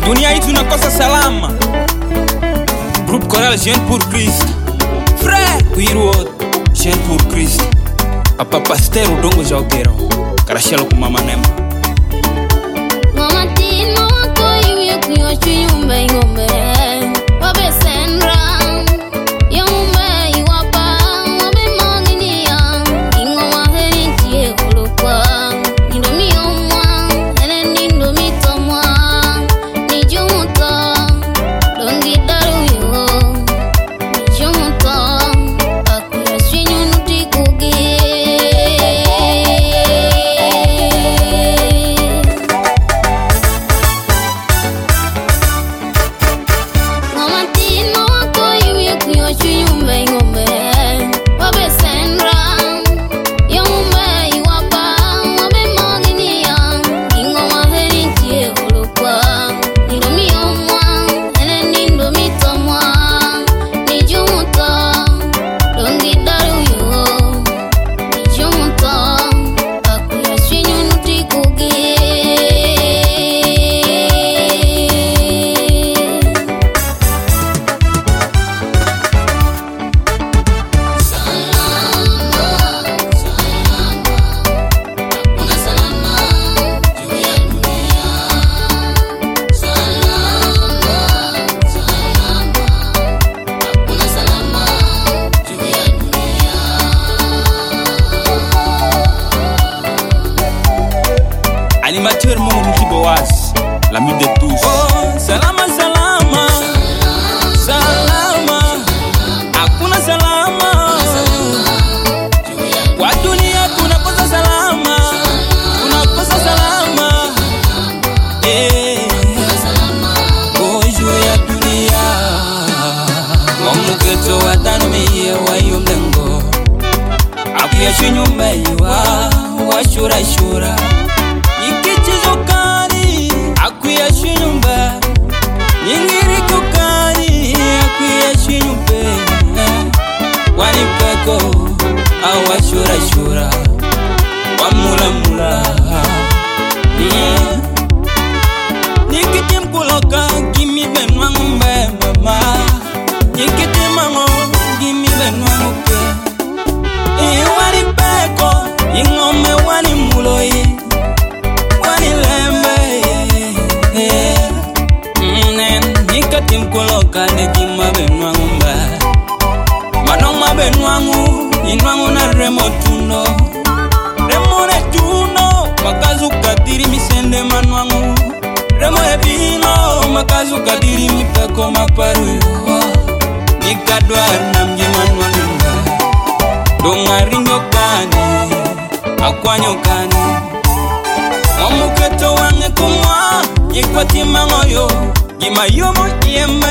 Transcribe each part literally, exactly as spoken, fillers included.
Dunia hii tunakosa salama. Groupe Choral Jeune pour Christ. Frère Kuiruot Jeune pour Christ. Papa Pasteur Udongo Jaubero. Karashalo kumama nema. Mama tino wako iwe kuyo chiyumbe ngombe. Wabe senra. Animateur Momo Kiboas, l'ami de tous. Oh, salama salama, salama, hakuna salama. Kwa dunia tunakosa salama, tunakosa salama. Eh, oh juu ya dunia, wamuketo watanumie wayo mlengo. Akuya shinyumba iwa, washura shura. Ikichizokani akuya shinyumba, nyingiri kukani akuya shinyumbe. Wanipeko awa shura shura, wamula mula. Nikiti mkuloka gimi benwa ngumbe mama, nikiti mango gimi benwa ngumbe. Wanipeko ingome wani muloi. Nikati mkuloka nekima benwangu mba, manoma benwangu inwangu na remo tuno. Remo ne tuno makazu kadiri misende manwangu. Remo ebino makazu kadiri mipeko maparu yo. Nikadwa na mji manwangu mba, dongari nyokani akwa nyokani. Wamuketo wange kumwa ikwati mangoyo. Gima yomo yeme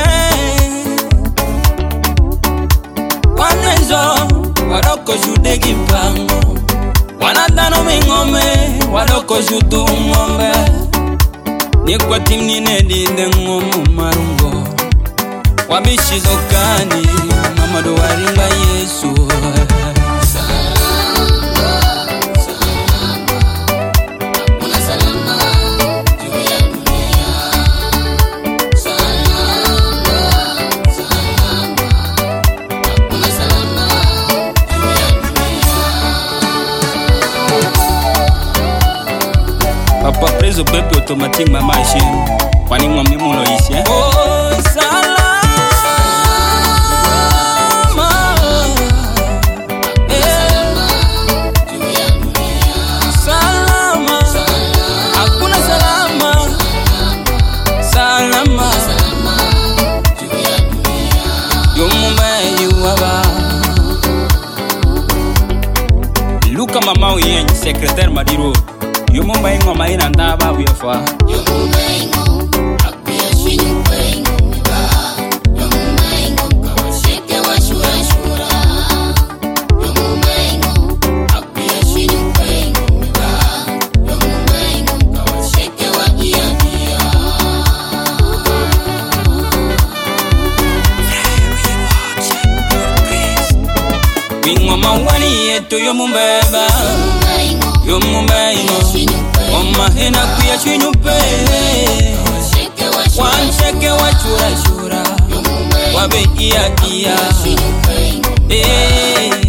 Wanezo Wadoko jude gimpango Wanadano mingome Wadoko judu ngombe Nikwa timni nedinde ngomu marungo Wabishizokani Mamado waringa Yesu. Papa preso bebe automatique ma machine. Wani ngomni mulo isi eh. Oh salama, eh. Salama, hakuna salama. Salama, yomume yuwaba. Luka mama uyenyi secrétaire Madiro. Yo mumba ingo maina ndaba uyafa. Yo mumba ingo akuya shinyumbe ingo miba. Yo mumba ingo kawasheke wa shura shura. Yo mumba ingo akuya shinyumbe ingo miba. Yo mumba ingo kawasheke wa dia dia. Wingo mawani yetu yo mumba ba. Yo mumba ingo Oma hena kuya chinyupe. wancheke wachura shura wabe iya iya eh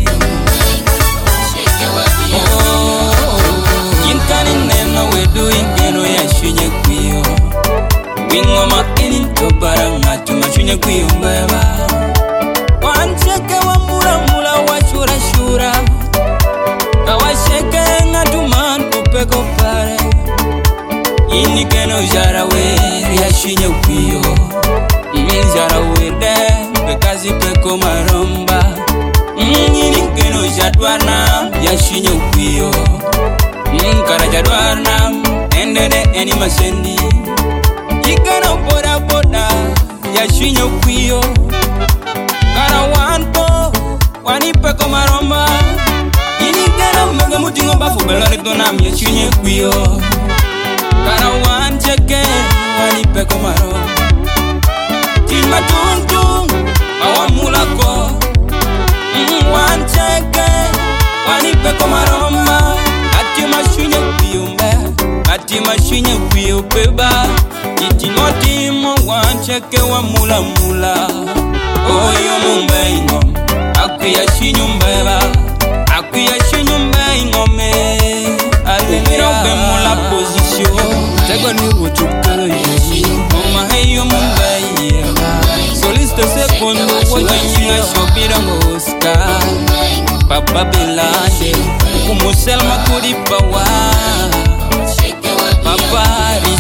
yinkani nena we doing eno ya shinye kuyo wingoma ini tobara ngatu machunye kuyo mbeba wancheke wa mula mula wachura shura kawasheke ngatu man kupeko pare ini keno jara we ya shinye kuyo jara we de pekazi peko maromba ini keno jadwana ya shinye kuyo Nkara jadwarna endede eni masendi Ikana boda boda ya shinyo kuyo Kara wanpo wanipe komaromba Ini kena mega mutingo bafu belorito nam ya shinyo kuyo Kara wancheke wanipe komaromba Tima tuntung awamulako Wancheke wanipe komaromba Ati mashinye kuyumbe, ati mashinye kuyubeba Iti motimo wancheke wa mula mula Oyo mumbe ingom, akuya shinyumbeba Akuya shinyumbengome Alimira ube mula position Tego ni wutukalo yeji Mama heyo mumbe yeba Soliste sekondo wajinyinga shobira ngoska Papa Belande Kumuselma kuripawa Papa